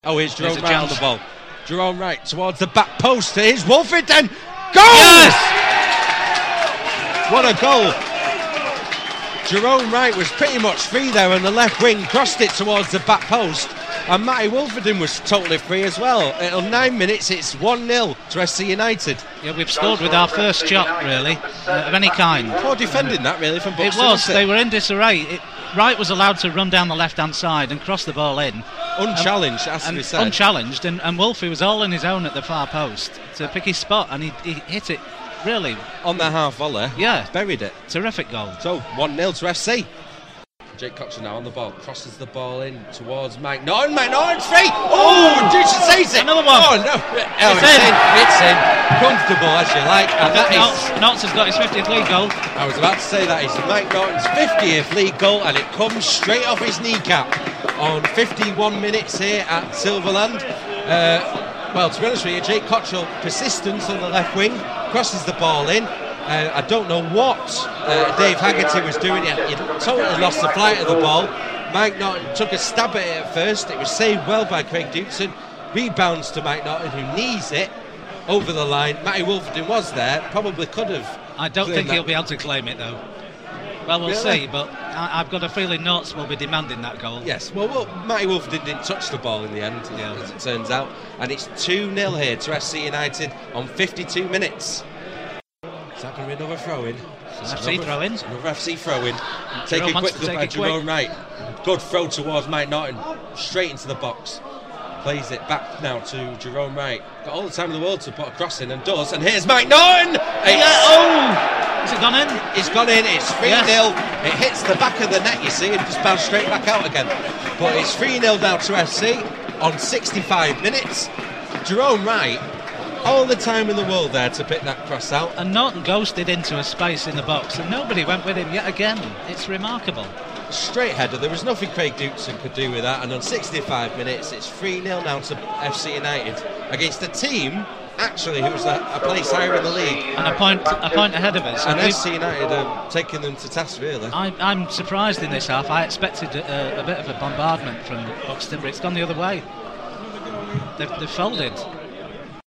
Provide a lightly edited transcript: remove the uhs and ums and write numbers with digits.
Oh, here's Jerome Wright on the ball. Jerome Wright towards the back post. Here's Wolfenden. Goal! Yes! What a goal! Jerome Wright was pretty much free there on the left wing, crossed it towards the back post, and Matty Wolfenden was totally free as well. At 9 minutes, it's 1-0 to SC United. Yeah, we've scored with our first shot, really, of any kind. Poor defending that, really, from Buxton. It was. They were in disarray. Wright was allowed to run down the left-hand side and cross the ball in. Unchallenged, has to be said. Unchallenged, and Wolfie was all on his own at the far post to pick his spot, and he hit it, really. On the half volley. Yeah. Buried it. Terrific goal. So, 1-0 to SC. Jake Cotcher now on the ball, crosses the ball in towards Mike Norton. Mike Norton's free! Oh, Dixon saves it! Another one! Oh, no! Oh, it's in. Comfortable, as you like. Notts has got his 50th league goal. I was about to say that. It's Mike Norton's 50th league goal, and it comes straight off his kneecap on 51 minutes here at Silverland. Well, to be honest with you, Jake Cottrell, persistence on the left wing, crosses the ball in. I don't know what Dave Haggerty was doing. He totally lost the flight of the ball. Mike Norton took a stab at it at first. It was saved well by Craig Dutson. Rebounds to Mike Norton, who knees it over the line. Matty Wolfenden was there, probably could have. I don't think he'll be able to claim it, though. Well, we'll see, but I've got a feeling Notts will be demanding that goal. Yes, well, Matty Wolfenden didn't touch the ball in the end, as it turns out. And it's 2-0 here to SC United on 52 minutes. Is that going to be another throw-in? FC throw-in. Another FC throw-in. Taken quickly by Jerome Wright. Good throw towards Mike Norton. Straight into the box. Plays it back now to Jerome Wright. Got all the time in the world to put a cross in, and does. And here's Mike Norton! Has it gone in? It's gone in. It's 3-0. Yes. It hits the back of the net, you see, and just bounced straight back out again. But it's 3-0 now to FC on 65 minutes. Jerome Wright, all the time in the world there to pick that cross out. And Norton ghosted into a space in the box, and nobody went with him yet again. It's remarkable. Straight header. There was nothing Craig Dutson could do with that. And on 65 minutes, it's 3-0 now to FC United against a team, actually, who was a place higher in the league. And a point ahead of us. And FC United are taking them to task, really. I'm surprised in this half. I expected a bit of a bombardment from Buxton, but it's gone the other way. They've folded.